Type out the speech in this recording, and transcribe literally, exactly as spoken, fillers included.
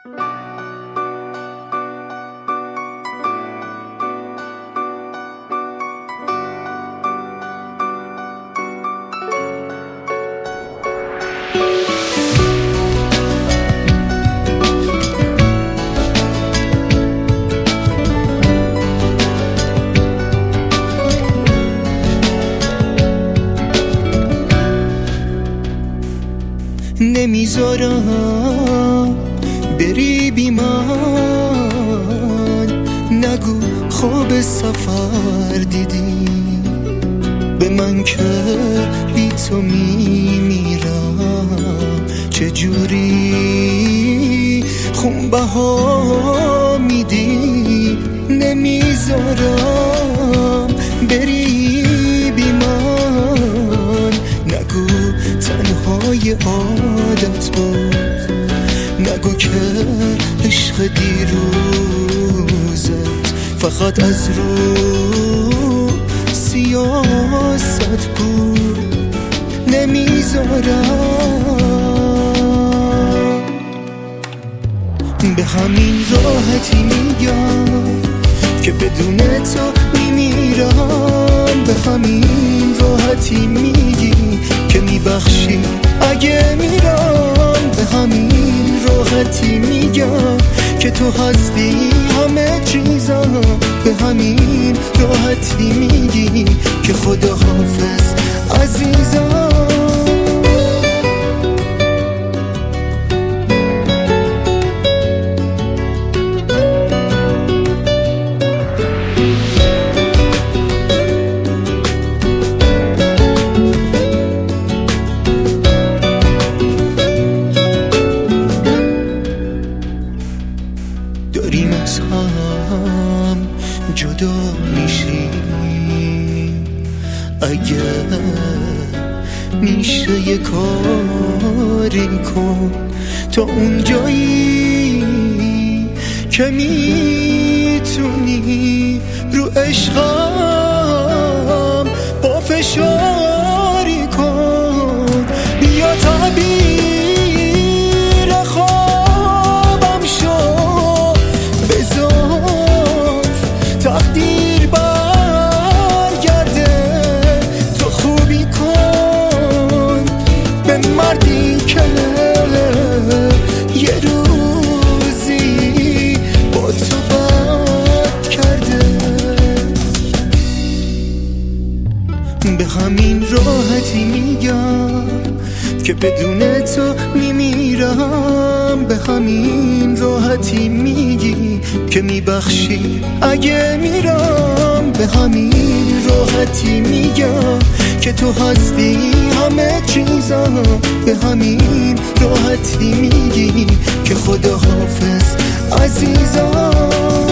نمیذارم بری بی من، نگو خواب سفر دیدی به من که بی تو میمیرم. چجوری خونبها میدی؟ نمیذارم بری بی من، نگو تنهای عادت بود، نگو که عشق دیروزت فقط از رو سیاست بود. نمیذارم به همین راحتی میگم که بدون تو میمیرم، به همین راحتی میگی که میبخشی اگه میرم، به همین راحتی میگم که تو هستی همه چیزم، به همین راحتی میگی که خدا حافظ عزیزم. داریم از هم جدا میشیم، اگه میشه یه کاری کن تا اونجایی که میتونی رو عشقم با فشاری کن. بیا تعبیر خوابم شو، بذار تقدیر برگرده، تو خوبی کن به مردی که یه روزی با تو بد کرده. به همین راحتی میگم که بدون تو میمیرم، به همین راحتی میگی که میبخشی اگه میرم، به همین راحتی میگم که تو هستی همه چیزم، به همین راحتی میگی که خدا حافظ عزیزم.